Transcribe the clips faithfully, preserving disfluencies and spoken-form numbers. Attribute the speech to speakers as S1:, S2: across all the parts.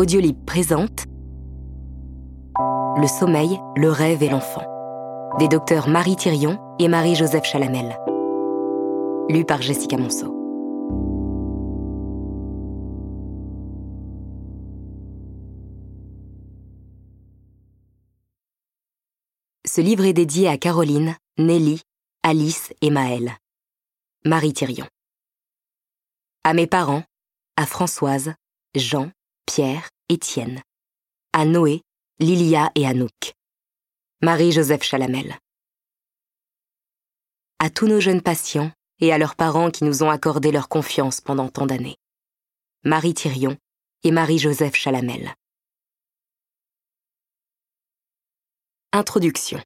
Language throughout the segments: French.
S1: Audiolib présente Le sommeil, le rêve et l'enfant, des docteurs Marie Thirion et Marie-Joseph Chalamel. Lu par Jessica Monceau. Ce livre est dédié à Caroline, Nelly, Alice et Maëlle. Marie Thirion. À mes parents, à Françoise, Jean, Pierre, Étienne. À Noé, Lilia et Anouk. Marie-Joseph Chalamel. À tous nos jeunes patients et à leurs parents qui nous ont accordé leur confiance pendant tant d'années. Marie Thirion et Marie-Joseph Chalamel. Introduction.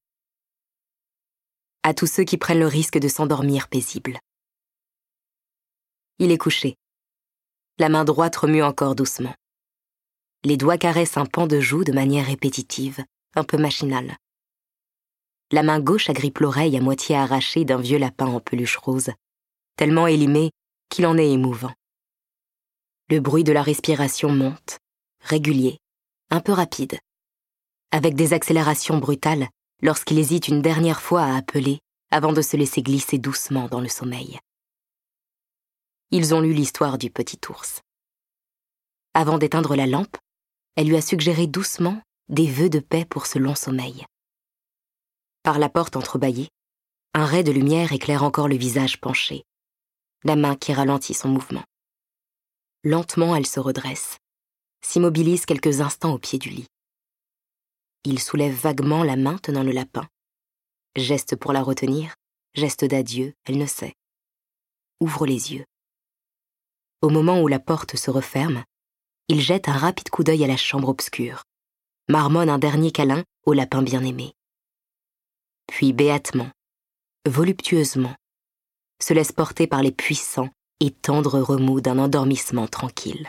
S1: À tous ceux qui prennent le risque de s'endormir paisible. Il est couché. La main droite remue encore doucement. Les doigts caressent un pan de joue de manière répétitive, un peu machinale. La main gauche agrippe l'oreille à moitié arrachée d'un vieux lapin en peluche rose, tellement élimé qu'il en est émouvant. Le bruit de la respiration monte, régulier, un peu rapide, avec des accélérations brutales lorsqu'il hésite une dernière fois à appeler avant de se laisser glisser doucement dans le sommeil. Ils ont lu l'histoire du petit ours. Avant d'éteindre la lampe, elle lui a suggéré doucement des vœux de paix pour ce long sommeil. Par la porte entrebâillée, un rai de lumière éclaire encore le visage penché, la main qui ralentit son mouvement. Lentement, elle se redresse, s'immobilise quelques instants au pied du lit. Il soulève vaguement la main tenant le lapin. Geste pour la retenir, geste d'adieu, elle ne sait. Ouvre les yeux. Au moment où la porte se referme, il jette un rapide coup d'œil à la chambre obscure, marmonne un dernier câlin au lapin bien-aimé. Puis béatement, voluptueusement, se laisse porter par les puissants et tendres remous d'un endormissement tranquille.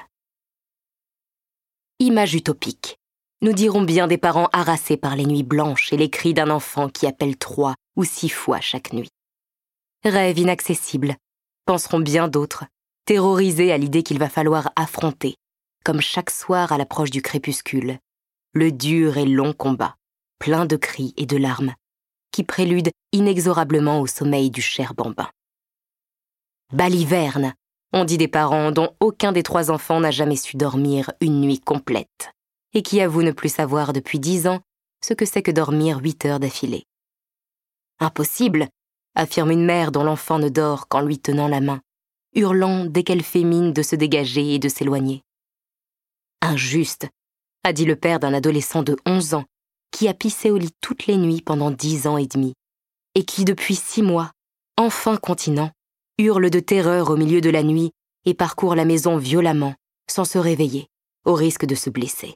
S1: Image utopique. Nous dirons bien des parents harassés par les nuits blanches et les cris d'un enfant qui appelle trois ou six fois chaque nuit. Rêve inaccessible, penseront bien d'autres, terrorisés à l'idée qu'il va falloir affronter, comme chaque soir à l'approche du crépuscule, le dur et long combat, plein de cris et de larmes, qui prélude inexorablement au sommeil du cher bambin. Baliverne, on dit des parents dont aucun des trois enfants n'a jamais su dormir une nuit complète, et qui avouent ne plus savoir depuis dix ans ce que c'est que dormir huit heures d'affilée. Impossible, affirme une mère dont l'enfant ne dort qu'en lui tenant la main, hurlant dès qu'elle fait mine de se dégager et de s'éloigner. Injuste, a dit le père d'un adolescent de onze ans, qui a pissé au lit toutes les nuits pendant dix ans et demi, et qui, depuis six mois, enfin continent, hurle de terreur au milieu de la nuit et parcourt la maison violemment, sans se réveiller, au risque de se blesser.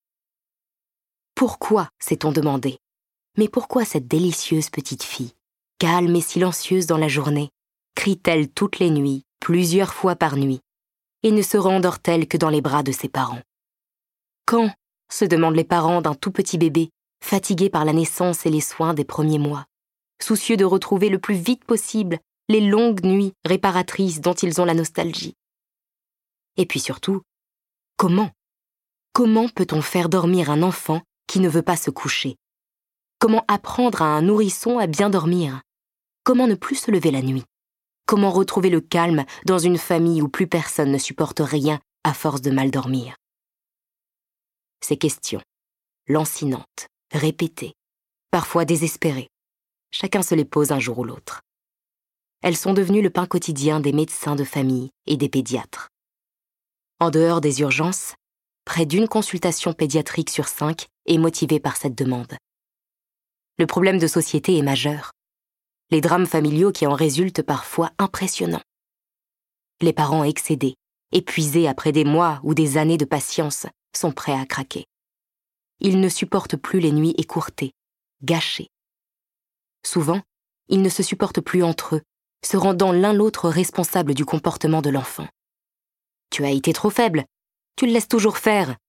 S1: Pourquoi, s'est-on demandé, mais pourquoi cette délicieuse petite fille, calme et silencieuse dans la journée, crie-t-elle toutes les nuits, plusieurs fois par nuit, et ne se rendort-elle que dans les bras de ses parents? Quand, se demandent les parents d'un tout petit bébé, fatigués par la naissance et les soins des premiers mois, soucieux de retrouver le plus vite possible les longues nuits réparatrices dont ils ont la nostalgie. Et puis surtout, comment Comment peut-on faire dormir un enfant qui ne veut pas se coucher? Comment apprendre à un nourrisson à bien dormir? Comment ne plus se lever la nuit? Comment retrouver le calme dans une famille où plus personne ne supporte rien à force de mal dormir? Ces questions, lancinantes, répétées, parfois désespérées, chacun se les pose un jour ou l'autre. Elles sont devenues le pain quotidien des médecins de famille et des pédiatres. En dehors des urgences, près d'une consultation pédiatrique sur cinq est motivée par cette demande. Le problème de société est majeur. Les drames familiaux qui en résultent parfois impressionnants. Les parents excédés, épuisés après des mois ou des années de patience, sont prêts à craquer. Ils ne supportent plus les nuits écourtées, gâchées. Souvent, ils ne se supportent plus entre eux, se rendant l'un l'autre responsable du comportement de l'enfant. Tu as été trop faible, tu le laisses toujours faire,